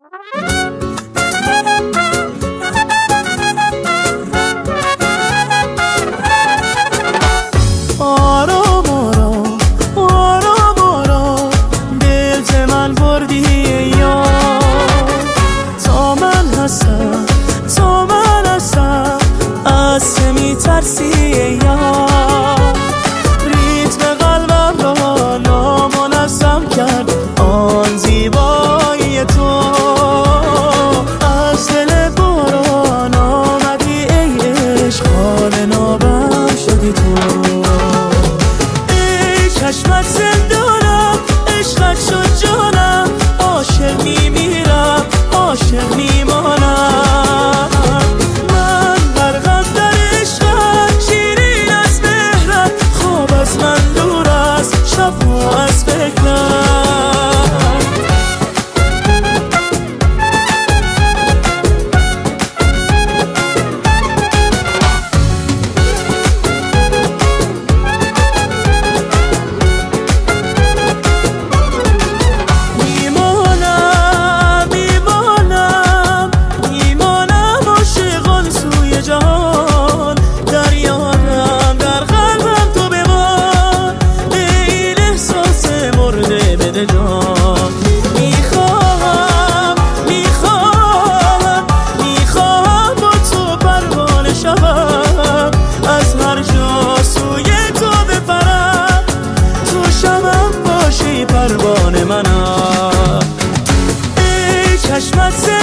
آرام آرام آرام آرام دل ز من بردی یا تا من هستم از چه میترسی یا ریتم قلبم را نامنظم کرد آن زیبایی تو از دل باران آمدی ای عشق حال نابم شدی تو ای چشمت زندانم عشقت شد جانم عاشق میمیرم عاشق میمانم من غرقم در عشقت شیرین از مهرت خواب از من دور است شبها از فکرت میخواهم با تو پروانه شوم از هر جا سوی تو بپرم تو شبم باشی پروانه منم ای چشمت